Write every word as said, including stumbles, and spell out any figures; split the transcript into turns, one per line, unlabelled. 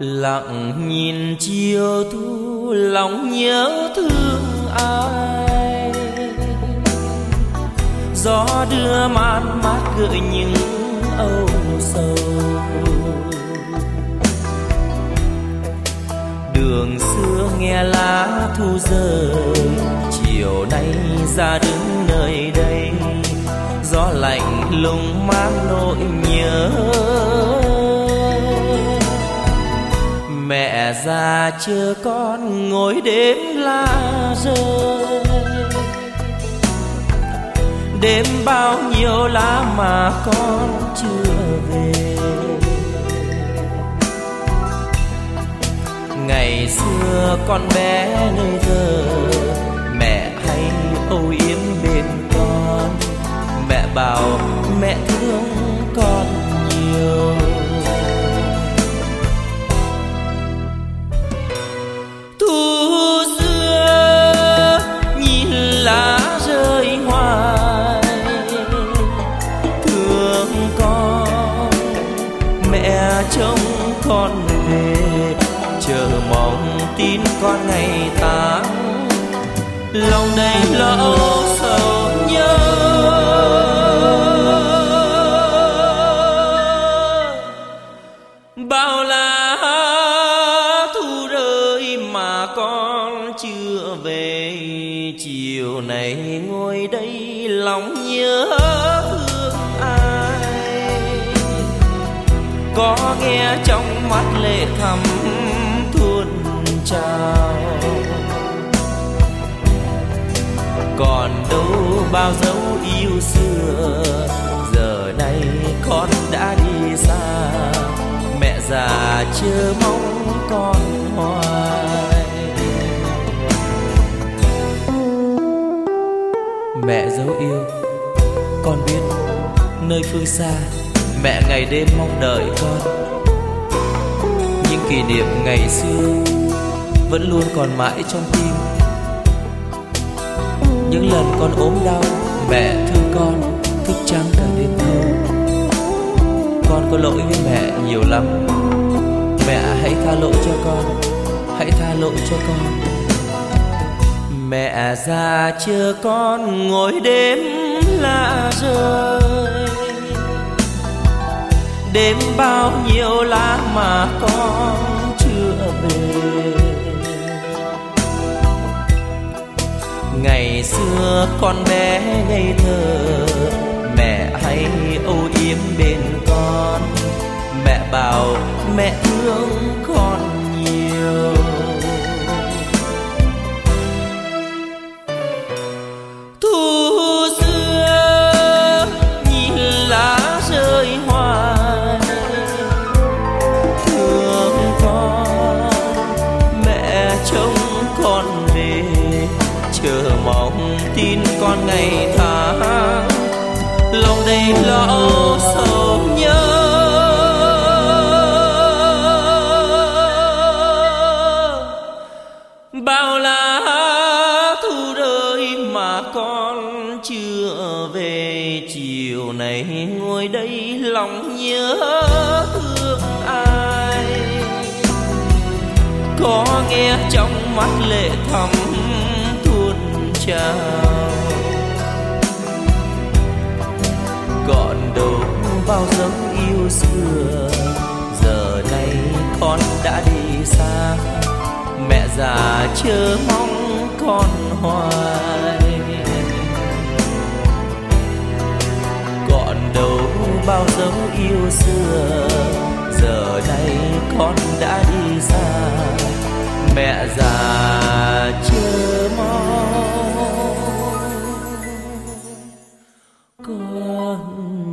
Lặng nhìn chiều thu lòng nhớ thương ai, gió đưa man mát gợi những âu sầu. Đường xưa nghe lá thu rơi, chiều nay ra đứng nơi đây, gió lạnh lùng mang nỗi nhớ. Mẹ già chờ con ngồi đêm lá rơi, đêm bao nhiêu lá mà con chưa về. Ngày xưa con bé ngây thơ, mẹ hay âu yếm bên con, mẹ bảo mẹ thương con nhiều. Thu xưa nhìn lá rơi hoài, thương con mẹ trông con về, chờ mong tin con ngày táng, lòng đầy lo sầu nhớ. Bao lá thu rơi mà con chưa về, chiều nay ngồi đây lòng nhớ thương ai. Có nghe trong mắt lệ thầm tuôn trào, còn đâu bao dấu yêu xưa, giờ này con đã đi xa, mẹ già chưa mong con hoài. Mẹ dấu yêu, con biết nơi phương xa mẹ ngày đêm mong đợi con. Những kỷ niệm ngày xưa vẫn luôn còn mãi trong tim. Những lần con ốm đau, mẹ thương con thức trắng cả đêm thâu. Con có lỗi với mẹ nhiều lắm, mẹ hãy tha lỗi cho con, hãy tha lỗi cho con. Mẹ già chờ con ngồi đêm lá rơi, đêm bao nhiêu lá mà con chưa về. Ngày xưa con bé ngây thơ, mẹ hay âu yếm bên con, mẹ bảo mẹ thương con nhiều. Thu xưa nhìn lá rơi hoài, thương con mẹ trông con về, chờ mong tin con ngày tháng, lòng đầy lo sầu nhớ. Bao lá thu rơi mà con chưa về, chiều nay ngồi đây lòng nhớ thương ai. Có nghe trong mắt lệ thầm tuôn trào, còn đâu bao dấu yêu xưa, giờ này con đã đi xa, mẹ già chờ mong con hoài. Còn đâu bao dấu yêu xưa, giờ này con đã đi xa, mẹ già chờ mong con